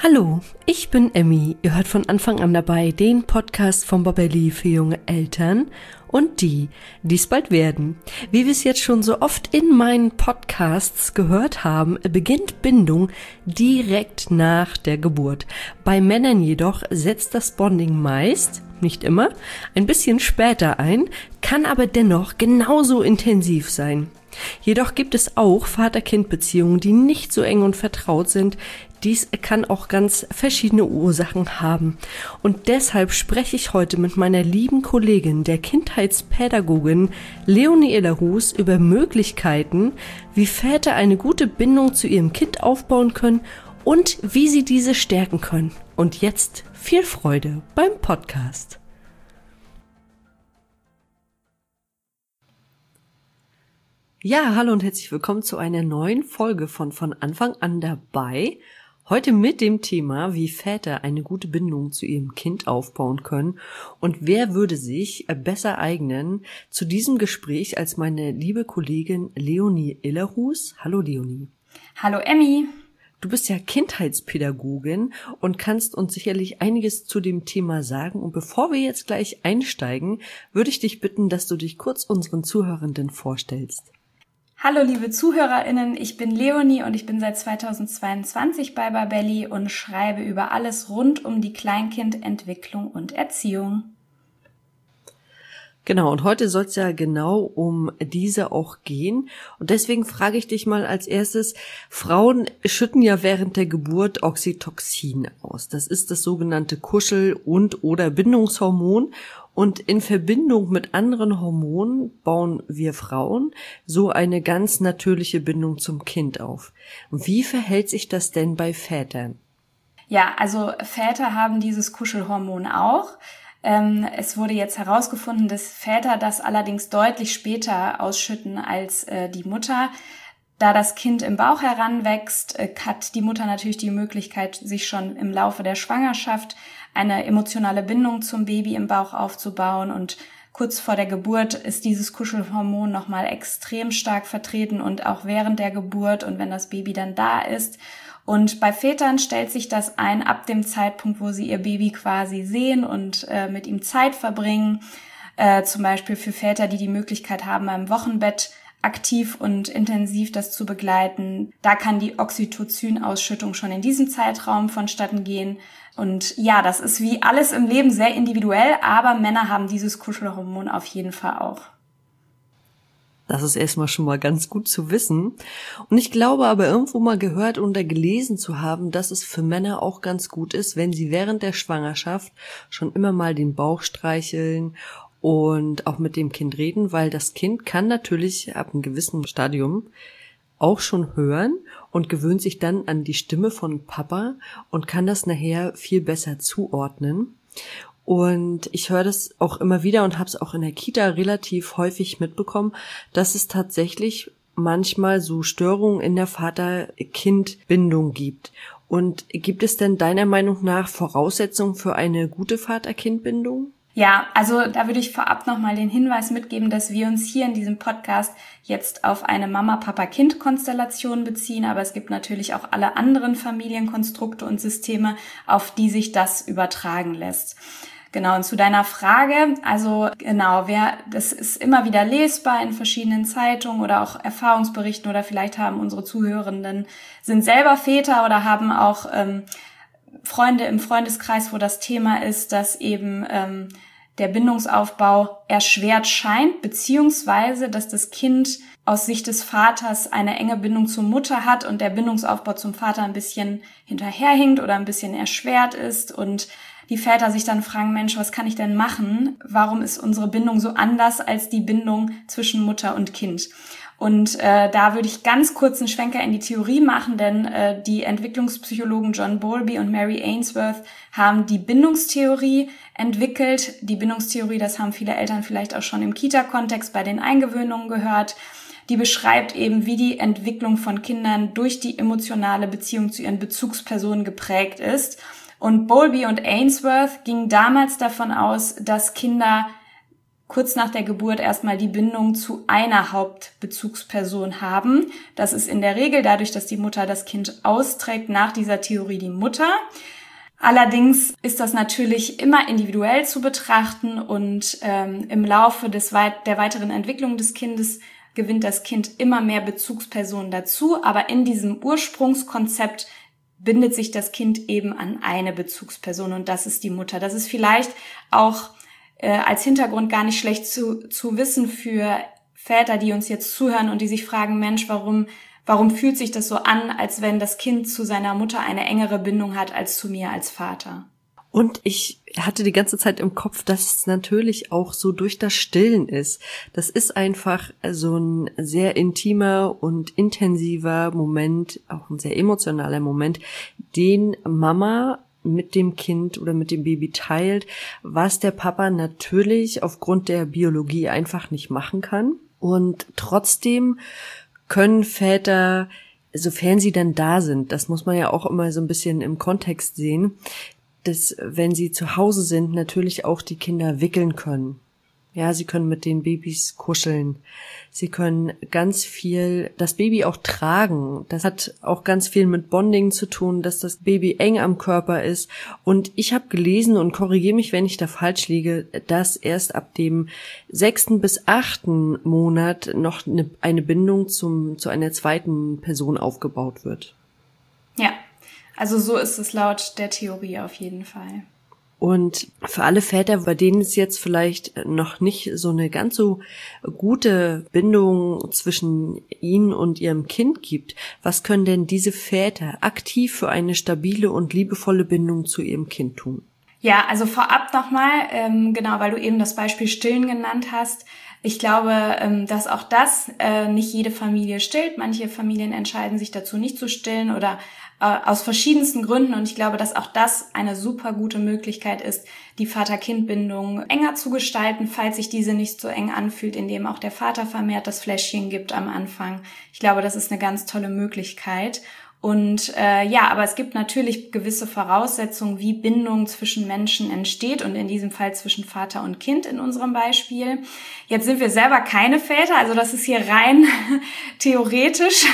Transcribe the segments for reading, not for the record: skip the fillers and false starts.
Hallo, ich bin Emmy. Ihr hört von Anfang an dabei den Podcast von Babelli für junge Eltern und die es bald werden. Wie wir es jetzt schon so oft in meinen Podcasts gehört haben, beginnt Bindung direkt nach der Geburt. Bei Männern jedoch setzt das Bonding meist, nicht immer, ein bisschen später ein, kann aber dennoch genauso intensiv sein. Jedoch gibt es auch Vater-Kind-Beziehungen, die nicht so eng und vertraut sind. Dies kann auch ganz verschiedene Ursachen haben. Und deshalb spreche ich heute mit meiner lieben Kollegin, der Kindheitspädagogin Leonie Illerhus, über Möglichkeiten, wie Väter eine gute Bindung zu ihrem Kind aufbauen können und wie sie diese stärken können. Und jetzt viel Freude beim Podcast. Ja, hallo und herzlich willkommen zu einer neuen Folge von Anfang an dabei. Heute mit dem Thema, wie Väter eine gute Bindung zu ihrem Kind aufbauen können und wer würde sich besser eignen zu diesem Gespräch als meine liebe Kollegin Leonie Illerhus. Hallo Leonie. Hallo Emmy. Du bist ja Kindheitspädagogin und kannst uns sicherlich einiges zu dem Thema sagen. Und bevor wir jetzt gleich einsteigen, würde ich dich bitten, dass du dich kurz unseren Zuhörenden vorstellst. Hallo liebe ZuhörerInnen, ich bin Leonie und ich bin seit 2022 bei Babelli und schreibe über alles rund um die Kleinkindentwicklung und Erziehung. Genau, und heute soll es ja genau um diese auch gehen. Und deswegen frage ich dich mal als erstes, Frauen schütten ja während der Geburt Oxytocin aus. Das ist das sogenannte Kuschel- und/oder Bindungshormon. Und in Verbindung mit anderen Hormonen bauen wir Frauen so eine ganz natürliche Bindung zum Kind auf. Wie verhält sich das denn bei Vätern? Ja, also Väter haben dieses Kuschelhormon auch. Es wurde jetzt herausgefunden, dass Väter das allerdings deutlich später ausschütten als die Mutter. Da das Kind im Bauch heranwächst, hat die Mutter natürlich die Möglichkeit, sich schon im Laufe der Schwangerschaft eine emotionale Bindung zum Baby im Bauch aufzubauen. Und kurz vor der Geburt ist dieses Kuschelhormon nochmal extrem stark vertreten und auch während der Geburt und wenn das Baby dann da ist. Und bei Vätern stellt sich das ein ab dem Zeitpunkt, wo sie ihr Baby quasi sehen und mit ihm Zeit verbringen. Zum Beispiel für Väter, die die Möglichkeit haben, im Wochenbett aktiv und intensiv das zu begleiten. Da kann die Oxytocin-Ausschüttung schon in diesem Zeitraum vonstatten gehen. Und ja, das ist wie alles im Leben sehr individuell, aber Männer haben dieses Kuschelhormon auf jeden Fall auch. Das ist erstmal schon mal ganz gut zu wissen. Und ich glaube aber irgendwo mal gehört oder gelesen zu haben, dass es für Männer auch ganz gut ist, wenn sie während der Schwangerschaft schon immer mal den Bauch streicheln und auch mit dem Kind reden, weil das Kind kann natürlich ab einem gewissen Stadium auch schon hören und gewöhnt sich dann an die Stimme von Papa und kann das nachher viel besser zuordnen. Und ich höre das auch immer wieder und habe es auch in der Kita relativ häufig mitbekommen, dass es tatsächlich manchmal so Störungen in der Vater-Kind-Bindung gibt. Und gibt es denn deiner Meinung nach Voraussetzungen für eine gute Vater-Kind-Bindung? Ja, also da würde ich vorab nochmal den Hinweis mitgeben, dass wir uns hier in diesem Podcast jetzt auf eine Mama-Papa-Kind-Konstellation beziehen, aber es gibt natürlich auch alle anderen Familienkonstrukte und Systeme, auf die sich das übertragen lässt. Genau, und zu deiner Frage, also genau, das ist immer wieder lesbar in verschiedenen Zeitungen oder auch Erfahrungsberichten oder vielleicht haben unsere Zuhörenden, sind selber Väter oder haben auch Freunde im Freundeskreis, wo das Thema ist, dass eben der Bindungsaufbau erschwert scheint, beziehungsweise dass das Kind aus Sicht des Vaters eine enge Bindung zur Mutter hat und der Bindungsaufbau zum Vater ein bisschen hinterherhinkt oder ein bisschen erschwert ist und die Väter sich dann fragen, Mensch, was kann ich denn machen? Warum ist unsere Bindung so anders als die Bindung zwischen Mutter und Kind? Und da würde ich ganz kurz einen Schwenker in die Theorie machen, denn die Entwicklungspsychologen John Bowlby und Mary Ainsworth haben die Bindungstheorie entwickelt. Die Bindungstheorie, das haben viele Eltern vielleicht auch schon im Kita-Kontext bei den Eingewöhnungen gehört. Die beschreibt eben, wie die Entwicklung von Kindern durch die emotionale Beziehung zu ihren Bezugspersonen geprägt ist. Und Bowlby und Ainsworth gingen damals davon aus, dass Kinder kurz nach der Geburt erstmal die Bindung zu einer Hauptbezugsperson haben. Das ist in der Regel dadurch, dass die Mutter das Kind austrägt, nach dieser Theorie die Mutter. Allerdings ist das natürlich immer individuell zu betrachten und im Laufe der weiteren Entwicklung des Kindes gewinnt das Kind immer mehr Bezugspersonen dazu, aber in diesem Ursprungskonzept bindet sich das Kind eben an eine Bezugsperson und das ist die Mutter. Das ist vielleicht auch als Hintergrund gar nicht schlecht zu wissen für Väter, die uns jetzt zuhören und die sich fragen, Mensch, warum fühlt sich das so an, als wenn das Kind zu seiner Mutter eine engere Bindung hat als zu mir als Vater? Und ich hatte die ganze Zeit im Kopf, dass es natürlich auch so durch das Stillen ist. Das ist einfach so ein sehr intimer und intensiver Moment, auch ein sehr emotionaler Moment, den Mama mit dem Kind oder mit dem Baby teilt, was der Papa natürlich aufgrund der Biologie einfach nicht machen kann. Und trotzdem können Väter, sofern sie dann da sind, das muss man ja auch immer so ein bisschen im Kontext sehen, dass, wenn sie zu Hause sind, natürlich auch die Kinder wickeln können. Ja, sie können mit den Babys kuscheln. Sie können ganz viel das Baby auch tragen. Das hat auch ganz viel mit Bonding zu tun, dass das Baby eng am Körper ist. Und ich habe gelesen, und korrigiere mich, wenn ich da falsch liege, dass erst ab dem 6. bis 8. Monat noch eine Bindung zu einer zweiten Person aufgebaut wird. Ja, also so ist es laut der Theorie auf jeden Fall. Und für alle Väter, bei denen es jetzt vielleicht noch nicht so eine ganz so gute Bindung zwischen ihnen und ihrem Kind gibt, was können denn diese Väter aktiv für eine stabile und liebevolle Bindung zu ihrem Kind tun? Ja, also vorab nochmal, genau, weil du eben das Beispiel Stillen genannt hast. Ich glaube, dass auch das nicht jede Familie stillt. Manche Familien entscheiden sich dazu, nicht zu stillen oder aus verschiedensten Gründen. Und ich glaube, dass auch das eine super gute Möglichkeit ist, die Vater-Kind-Bindung enger zu gestalten, falls sich diese nicht so eng anfühlt, indem auch der Vater vermehrt das Fläschchen gibt am Anfang. Ich glaube, das ist eine ganz tolle Möglichkeit. Und aber es gibt natürlich gewisse Voraussetzungen, wie Bindung zwischen Menschen entsteht und in diesem Fall zwischen Vater und Kind in unserem Beispiel. Jetzt sind wir selber keine Väter, also das ist hier rein theoretisch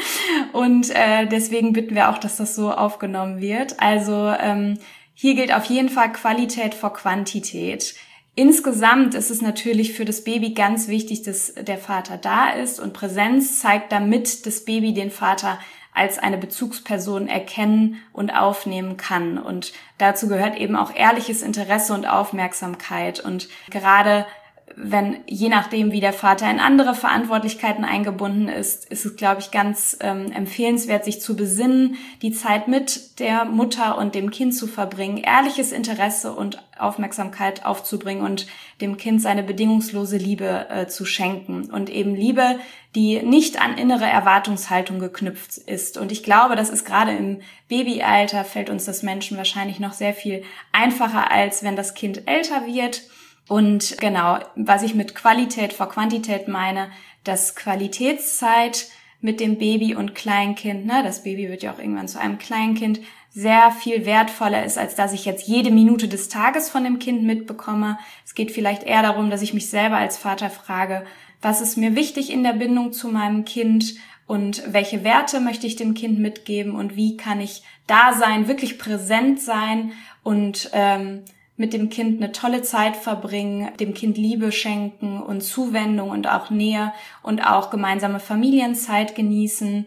und deswegen bitten wir auch, dass das so aufgenommen wird. Also hier gilt auf jeden Fall Qualität vor Quantität. Insgesamt ist es natürlich für das Baby ganz wichtig, dass der Vater da ist und Präsenz zeigt, damit das Baby den Vater als eine Bezugsperson erkennen und aufnehmen kann. Und dazu gehört eben auch ehrliches Interesse und Aufmerksamkeit. Und gerade wenn, je nachdem, wie der Vater in andere Verantwortlichkeiten eingebunden ist, ist es, glaube ich, ganz empfehlenswert, sich zu besinnen, die Zeit mit der Mutter und dem Kind zu verbringen, ehrliches Interesse und Aufmerksamkeit aufzubringen und dem Kind seine bedingungslose Liebe zu schenken. Und eben Liebe, die nicht an innere Erwartungshaltung geknüpft ist. Und ich glaube, das ist gerade im Babyalter, fällt uns das Menschen wahrscheinlich noch sehr viel einfacher, als wenn das Kind älter wird. Und genau, was ich mit Qualität vor Quantität meine, dass Qualitätszeit mit dem Baby und Kleinkind, das Baby wird ja auch irgendwann zu einem Kleinkind, sehr viel wertvoller ist, als dass ich jetzt jede Minute des Tages von dem Kind mitbekomme. Es geht vielleicht eher darum, dass ich mich selber als Vater frage, was ist mir wichtig in der Bindung zu meinem Kind und welche Werte möchte ich dem Kind mitgeben und wie kann ich da sein, wirklich präsent sein und mit dem Kind eine tolle Zeit verbringen, dem Kind Liebe schenken und Zuwendung und auch Nähe und auch gemeinsame Familienzeit genießen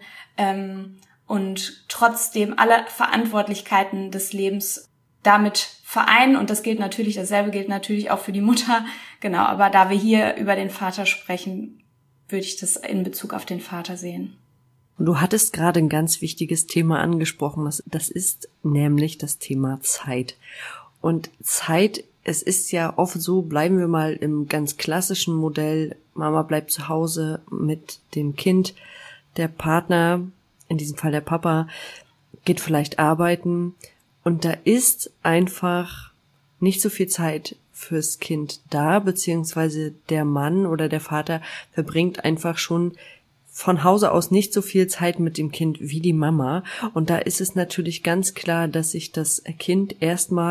und trotzdem alle Verantwortlichkeiten des Lebens damit vereinen. Und dasselbe gilt natürlich auch für die Mutter. Genau, aber da wir hier über den Vater sprechen, würde ich das in Bezug auf den Vater sehen. Und du hattest gerade ein ganz wichtiges Thema angesprochen. Das ist nämlich das Thema Zeit. Und Zeit, es ist ja oft so, bleiben wir mal im ganz klassischen Modell, Mama bleibt zu Hause mit dem Kind, der Partner, in diesem Fall der Papa, geht vielleicht arbeiten und da ist einfach nicht so viel Zeit fürs Kind da, beziehungsweise der Mann oder der Vater verbringt einfach schon von Hause aus nicht so viel Zeit mit dem Kind wie die Mama und da ist es natürlich ganz klar, dass sich das Kind erstmal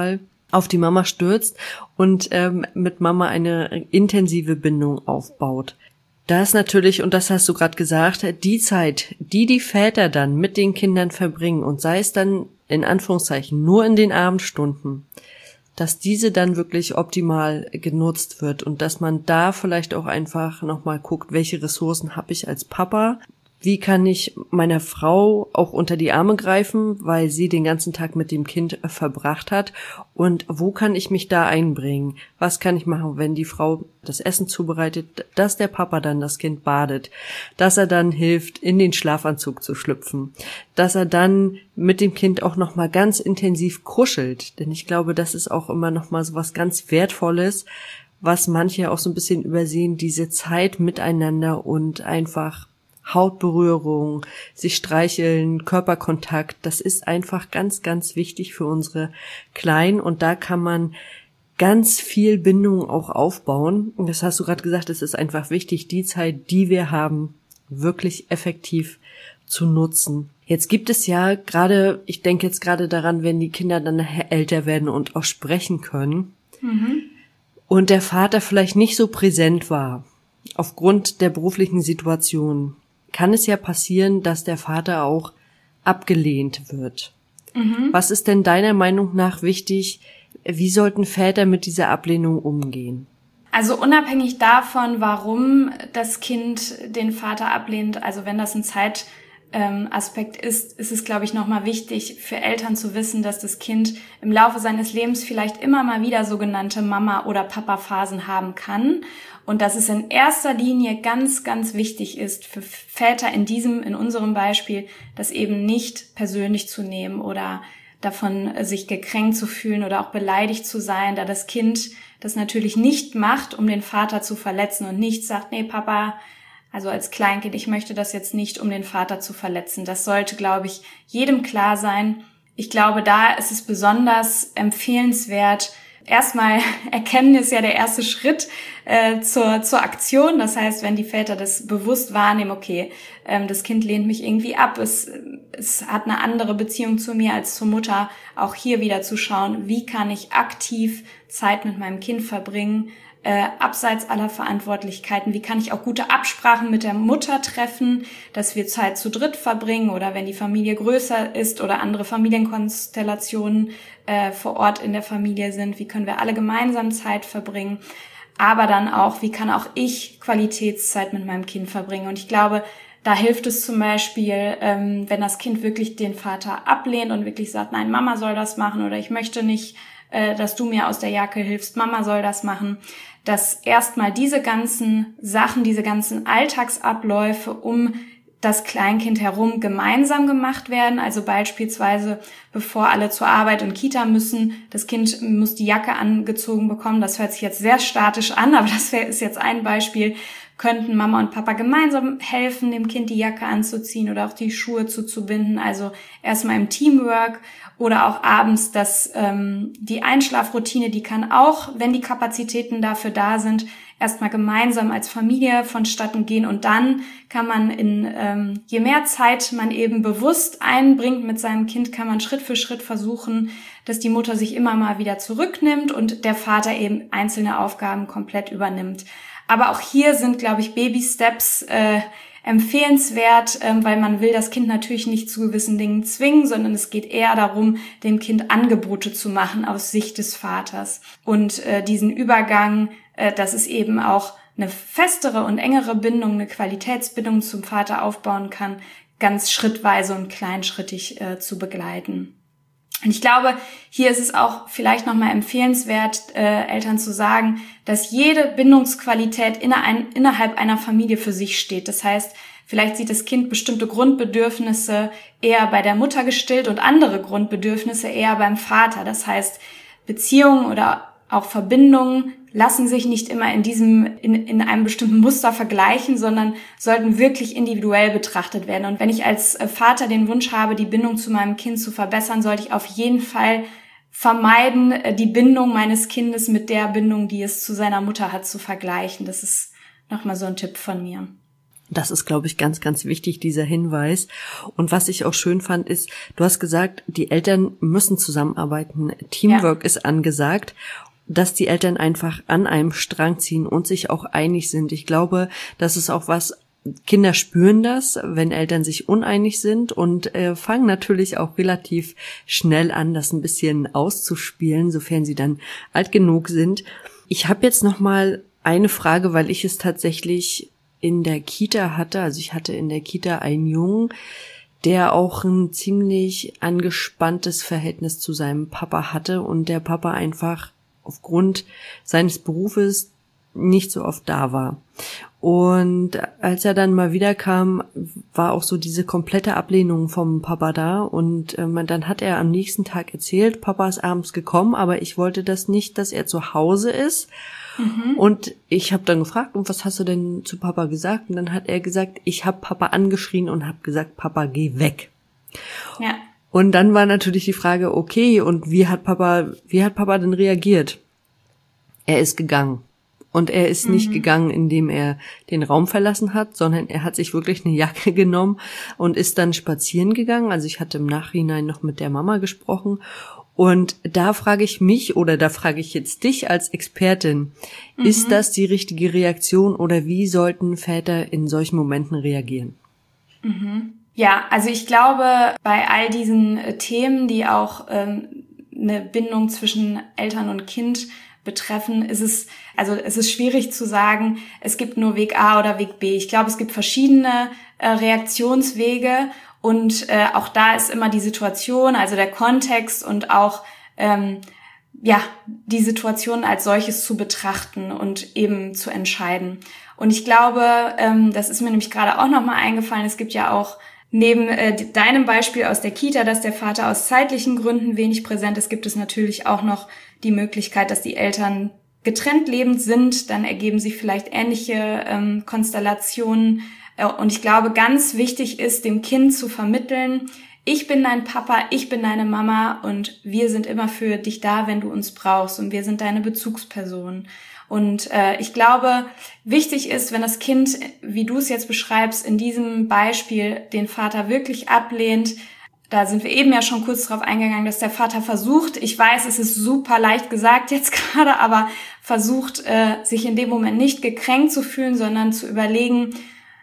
auf die Mama stürzt und mit Mama eine intensive Bindung aufbaut. Da ist natürlich, und das hast du gerade gesagt, die Zeit, die Väter dann mit den Kindern verbringen, und sei es dann in Anführungszeichen nur in den Abendstunden, dass diese dann wirklich optimal genutzt wird und dass man da vielleicht auch einfach nochmal guckt, welche Ressourcen habe ich als Papa. Wie kann ich meiner Frau auch unter die Arme greifen, weil sie den ganzen Tag mit dem Kind verbracht hat? Und wo kann ich mich da einbringen? Was kann ich machen, wenn die Frau das Essen zubereitet, dass der Papa dann das Kind badet, dass er dann hilft, in den Schlafanzug zu schlüpfen, dass er dann mit dem Kind auch nochmal ganz intensiv kuschelt? Denn ich glaube, das ist auch immer nochmal so was ganz Wertvolles, was manche auch so ein bisschen übersehen, diese Zeit miteinander und einfach Hautberührung, sich streicheln, Körperkontakt, das ist einfach ganz, ganz wichtig für unsere Kleinen und da kann man ganz viel Bindung auch aufbauen. Und das hast du gerade gesagt, es ist einfach wichtig, die Zeit, die wir haben, wirklich effektiv zu nutzen. Jetzt gibt es ja gerade, ich denke jetzt gerade daran, wenn die Kinder dann nachher älter werden und auch sprechen können und der Vater vielleicht nicht so präsent war, aufgrund der beruflichen Situation, kann es ja passieren, dass der Vater auch abgelehnt wird. Was ist denn deiner Meinung nach wichtig? Wie sollten Väter mit dieser Ablehnung umgehen? Also unabhängig davon, warum das Kind den Vater ablehnt, also wenn das ein Zeitaspekt ist, ist es, glaube ich, nochmal wichtig für Eltern zu wissen, dass das Kind im Laufe seines Lebens vielleicht immer mal wieder sogenannte Mama- oder Papa-Phasen haben kann. Und dass es in erster Linie ganz, ganz wichtig ist für Väter in unserem Beispiel, das eben nicht persönlich zu nehmen oder davon sich gekränkt zu fühlen oder auch beleidigt zu sein, da das Kind das natürlich nicht macht, um den Vater zu verletzen und nicht sagt, nee, Papa, also als Kleinkind, ich möchte das jetzt nicht, um den Vater zu verletzen. Das sollte, glaube ich, jedem klar sein. Ich glaube, da ist es besonders empfehlenswert. Erstmal erkennen ist ja der erste Schritt zur Aktion. Das heißt, wenn die Väter das bewusst wahrnehmen, okay, das Kind lehnt mich irgendwie ab, es hat eine andere Beziehung zu mir als zur Mutter, auch hier wieder zu schauen, wie kann ich aktiv Zeit mit meinem Kind verbringen, abseits aller Verantwortlichkeiten, wie kann ich auch gute Absprachen mit der Mutter treffen, dass wir Zeit zu dritt verbringen oder wenn die Familie größer ist oder andere Familienkonstellationen vor Ort in der Familie sind, wie können wir alle gemeinsam Zeit verbringen, aber dann auch, wie kann auch ich Qualitätszeit mit meinem Kind verbringen. Und ich glaube, da hilft es zum Beispiel, wenn das Kind wirklich den Vater ablehnt und wirklich sagt, nein, Mama soll das machen oder ich möchte nicht, dass du mir aus der Jacke hilfst, Mama soll das machen, dass erstmal diese ganzen Sachen, diese ganzen Alltagsabläufe um das Kleinkind herum gemeinsam gemacht werden. Also beispielsweise, bevor alle zur Arbeit und Kita müssen, das Kind muss die Jacke angezogen bekommen. Das hört sich jetzt sehr statisch an, aber das ist jetzt ein Beispiel. Könnten Mama und Papa gemeinsam helfen, dem Kind die Jacke anzuziehen oder auch die Schuhe zuzubinden. Also erstmal im Teamwork oder auch abends, dass die Einschlafroutine, die kann auch, wenn die Kapazitäten dafür da sind, erstmal gemeinsam als Familie vonstatten gehen und dann kann man je mehr Zeit man eben bewusst einbringt mit seinem Kind, kann man Schritt für Schritt versuchen, dass die Mutter sich immer mal wieder zurücknimmt und der Vater eben einzelne Aufgaben komplett übernimmt. Aber auch hier sind, glaube ich, Baby-Steps empfehlenswert, weil man will das Kind natürlich nicht zu gewissen Dingen zwingen, sondern es geht eher darum, dem Kind Angebote zu machen aus Sicht des Vaters. Und diesen Übergang, dass es eben auch eine festere und engere Bindung, eine Qualitätsbindung zum Vater aufbauen kann, ganz schrittweise und kleinschrittig zu begleiten. Und ich glaube, hier ist es auch vielleicht nochmal empfehlenswert, Eltern zu sagen, dass jede Bindungsqualität innerhalb einer Familie für sich steht. Das heißt, vielleicht sieht das Kind bestimmte Grundbedürfnisse eher bei der Mutter gestillt und andere Grundbedürfnisse eher beim Vater. Das heißt, Beziehungen oder auch Verbindungen lassen sich nicht immer in einem bestimmten Muster vergleichen, sondern sollten wirklich individuell betrachtet werden. Und wenn ich als Vater den Wunsch habe, die Bindung zu meinem Kind zu verbessern, sollte ich auf jeden Fall vermeiden, die Bindung meines Kindes mit der Bindung, die es zu seiner Mutter hat, zu vergleichen. Das ist nochmal so ein Tipp von mir. Das ist, glaube ich, ganz, ganz wichtig, dieser Hinweis. Und was ich auch schön fand, ist, du hast gesagt, die Eltern müssen zusammenarbeiten. Teamwork ist angesagt, dass die Eltern einfach an einem Strang ziehen und sich auch einig sind. Ich glaube, das ist auch was, Kinder spüren das, wenn Eltern sich uneinig sind und fangen natürlich auch relativ schnell an, das ein bisschen auszuspielen, sofern sie dann alt genug sind. Ich habe jetzt noch mal eine Frage, weil ich es tatsächlich in der Kita hatte. Also ich hatte in der Kita einen Jungen, der auch ein ziemlich angespanntes Verhältnis zu seinem Papa hatte und der Papa einfach aufgrund seines Berufes nicht so oft da war. Und als er dann mal wieder kam, war auch so diese komplette Ablehnung vom Papa da und dann hat er am nächsten Tag erzählt, Papa ist abends gekommen, aber ich wollte das nicht, dass er zu Hause ist. Und ich habe dann gefragt, und was hast du denn zu Papa gesagt? Und dann hat er gesagt, ich habe Papa angeschrien und habe gesagt, Papa, geh weg. Ja. Und dann war natürlich die Frage, okay, und wie hat Papa denn reagiert? Er ist gegangen. Und er ist nicht gegangen, indem er den Raum verlassen hat, sondern er hat sich wirklich eine Jacke genommen und ist dann spazieren gegangen. Also ich hatte im Nachhinein noch mit der Mama gesprochen. Und da frage ich mich, oder da frage ich jetzt dich als Expertin, ist das die richtige Reaktion oder wie sollten Väter in solchen Momenten reagieren? Ja, also ich glaube, bei all diesen Themen, die auch eine Bindung zwischen Eltern und Kind betreffen, ist es schwierig zu sagen, es gibt nur Weg A oder Weg B. Ich glaube, es gibt verschiedene Reaktionswege und auch da ist immer die Situation, also der Kontext und auch die Situation als solches zu betrachten und eben zu entscheiden. Und ich glaube, das ist mir nämlich gerade auch nochmal eingefallen, es gibt ja auch neben deinem Beispiel aus der Kita, dass der Vater aus zeitlichen Gründen wenig präsent ist, gibt es natürlich auch noch die Möglichkeit, dass die Eltern getrennt lebend sind. Dann ergeben sich vielleicht ähnliche Konstellationen. Und ich glaube, ganz wichtig ist, dem Kind zu vermitteln, ich bin dein Papa, ich bin deine Mama und wir sind immer für dich da, wenn du uns brauchst und wir sind deine Bezugsperson. Und ich glaube, wichtig ist, wenn das Kind, wie du es jetzt beschreibst, in diesem Beispiel den Vater wirklich ablehnt, da sind wir eben ja schon kurz drauf eingegangen, dass der Vater versucht, ich weiß, es ist super leicht gesagt jetzt gerade, aber versucht, sich in dem Moment nicht gekränkt zu fühlen, sondern zu überlegen,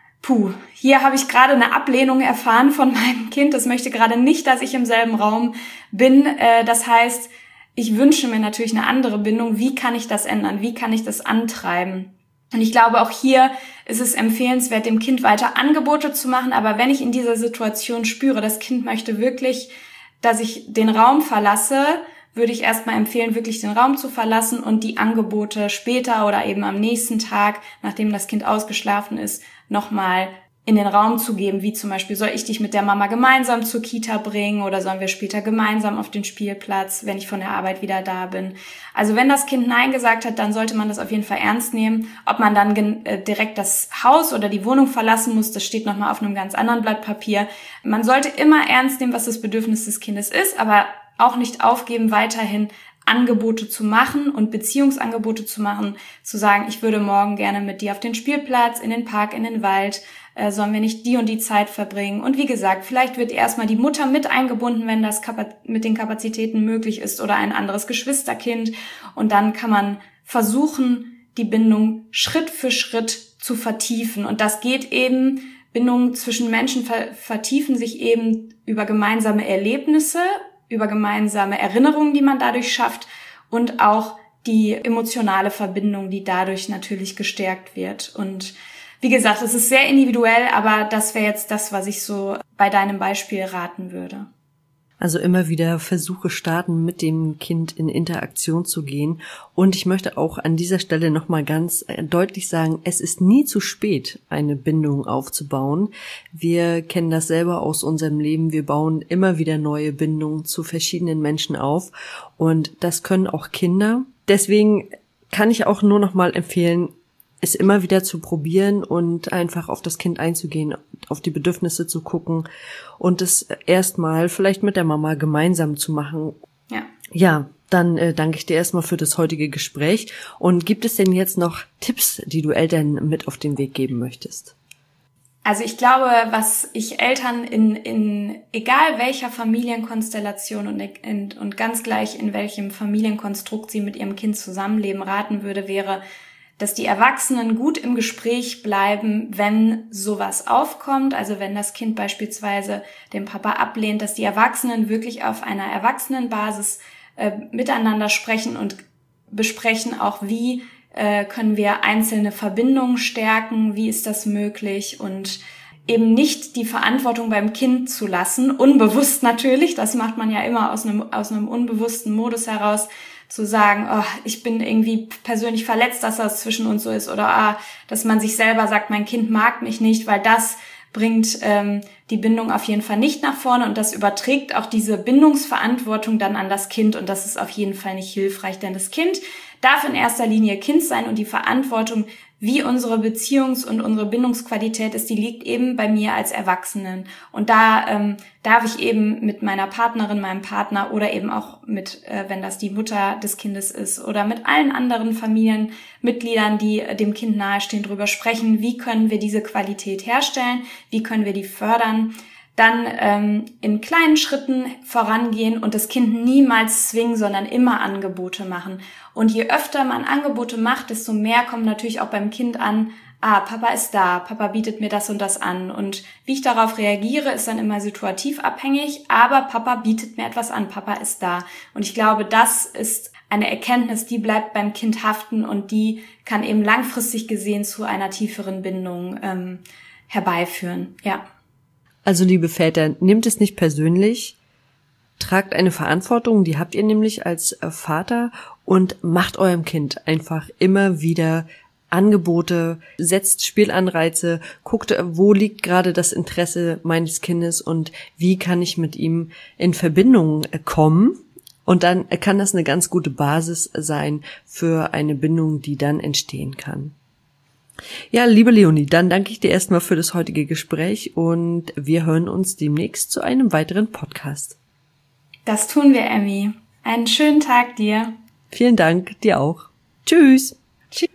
hier habe ich gerade eine Ablehnung erfahren von meinem Kind, das möchte gerade nicht, dass ich im selben Raum bin, das heißt, ich wünsche mir natürlich eine andere Bindung. Wie kann ich das ändern? Wie kann ich das antreiben? Und ich glaube, auch hier ist es empfehlenswert, dem Kind weiter Angebote zu machen. Aber wenn ich in dieser Situation spüre, das Kind möchte wirklich, dass ich den Raum verlasse, würde ich erstmal empfehlen, wirklich den Raum zu verlassen und die Angebote später oder eben am nächsten Tag, nachdem das Kind ausgeschlafen ist, nochmal in den Raum zu geben, wie zum Beispiel, soll ich dich mit der Mama gemeinsam zur Kita bringen oder sollen wir später gemeinsam auf den Spielplatz, wenn ich von der Arbeit wieder da bin. Also wenn das Kind Nein gesagt hat, dann sollte man das auf jeden Fall ernst nehmen. Ob man dann direkt das Haus oder die Wohnung verlassen muss, das steht nochmal auf einem ganz anderen Blatt Papier. Man sollte immer ernst nehmen, was das Bedürfnis des Kindes ist, aber auch nicht aufgeben, weiterhin Angebote zu machen und Beziehungsangebote zu machen, zu sagen, ich würde morgen gerne mit dir auf den Spielplatz, in den Park, in den Wald, sollen wir nicht die und die Zeit verbringen. Und wie gesagt, vielleicht wird erstmal die Mutter mit eingebunden, wenn das mit den Kapazitäten möglich ist oder ein anderes Geschwisterkind. Und dann kann man versuchen, die Bindung Schritt für Schritt zu vertiefen. Und das geht eben, Bindungen zwischen Menschen vertiefen sich eben über gemeinsame Erlebnisse, über gemeinsame Erinnerungen, die man dadurch schafft und auch die emotionale Verbindung, die dadurch natürlich gestärkt wird. Und wie gesagt, es ist sehr individuell, aber das wäre jetzt das, was ich so bei deinem Beispiel raten würde. Also immer wieder Versuche starten, mit dem Kind in Interaktion zu gehen. Und ich möchte auch an dieser Stelle nochmal ganz deutlich sagen, es ist nie zu spät, eine Bindung aufzubauen. Wir kennen das selber aus unserem Leben. Wir bauen immer wieder neue Bindungen zu verschiedenen Menschen auf. Und das können auch Kinder. Deswegen kann ich auch nur nochmal empfehlen, es immer wieder zu probieren und einfach auf das Kind einzugehen, auf die Bedürfnisse zu gucken und es erstmal vielleicht mit der Mama gemeinsam zu machen. Ja, dann danke ich dir erstmal für das heutige Gespräch. Und gibt es denn jetzt noch Tipps, die du Eltern mit auf den Weg geben möchtest? Also ich glaube, was ich Eltern in egal welcher Familienkonstellation und ganz gleich in welchem Familienkonstrukt sie mit ihrem Kind zusammenleben raten würde, wäre, dass die Erwachsenen gut im Gespräch bleiben, wenn sowas aufkommt. Also wenn das Kind beispielsweise den Papa ablehnt, dass die Erwachsenen wirklich auf einer Erwachsenenbasis miteinander sprechen und besprechen auch, wie können wir einzelne Verbindungen stärken, wie ist das möglich, und eben nicht die Verantwortung beim Kind zu lassen, unbewusst natürlich, das macht man ja immer aus einem unbewussten Modus heraus, zu sagen, oh, ich bin irgendwie persönlich verletzt, dass das zwischen uns so ist, oder dass man sich selber sagt, mein Kind mag mich nicht, weil das bringt die Bindung auf jeden Fall nicht nach vorne, und das überträgt auch diese Bindungsverantwortung dann an das Kind, und das ist auf jeden Fall nicht hilfreich, denn das Kind darf in erster Linie Kind sein, und die Verantwortung, wie unsere Beziehungs- und unsere Bindungsqualität ist, die liegt eben bei mir als Erwachsenen. Und da darf ich eben mit meiner Partnerin, meinem Partner oder eben auch mit, wenn das die Mutter des Kindes ist, oder mit allen anderen Familienmitgliedern, die dem Kind nahestehen, drüber sprechen, wie können wir diese Qualität herstellen, wie können wir die fördern, dann in kleinen Schritten vorangehen und das Kind niemals zwingen, sondern immer Angebote machen. Und je öfter man Angebote macht, desto mehr kommt natürlich auch beim Kind an, Papa ist da, Papa bietet mir das und das an. Und wie ich darauf reagiere, ist dann immer situativ abhängig, aber Papa bietet mir etwas an, Papa ist da. Und ich glaube, das ist eine Erkenntnis, die bleibt beim Kind haften, und die kann eben langfristig gesehen zu einer tieferen Bindung herbeiführen. Ja. Also liebe Väter, nehmt es nicht persönlich, tragt eine Verantwortung, die habt ihr nämlich als Vater, und macht eurem Kind einfach immer wieder Angebote, setzt Spielanreize, guckt, wo liegt gerade das Interesse meines Kindes und wie kann ich mit ihm in Verbindung kommen. Und dann kann das eine ganz gute Basis sein für eine Bindung, die dann entstehen kann. Ja, liebe Leonie, dann danke ich dir erstmal für das heutige Gespräch, und wir hören uns demnächst zu einem weiteren Podcast. Das tun wir, Emmy. Einen schönen Tag dir. Vielen Dank, dir auch. Tschüss. Tschüss.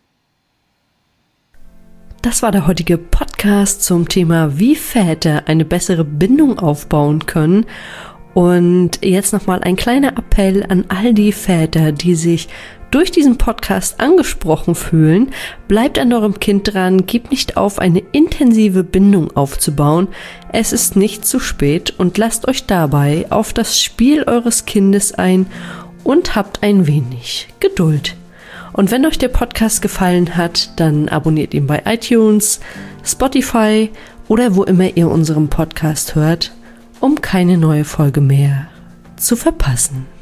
Das war der heutige Podcast zum Thema, wie Väter eine bessere Bindung aufbauen können. Und jetzt nochmal ein kleiner Appell an all die Väter, die sich durch diesen Podcast angesprochen fühlen. Bleibt an eurem Kind dran, gebt nicht auf, eine intensive Bindung aufzubauen. Es ist nicht zu spät, und lasst euch dabei auf das Spiel eures Kindes ein und habt ein wenig Geduld. Und wenn euch der Podcast gefallen hat, dann abonniert ihn bei iTunes, Spotify oder wo immer ihr unseren Podcast hört, um keine neue Folge mehr zu verpassen.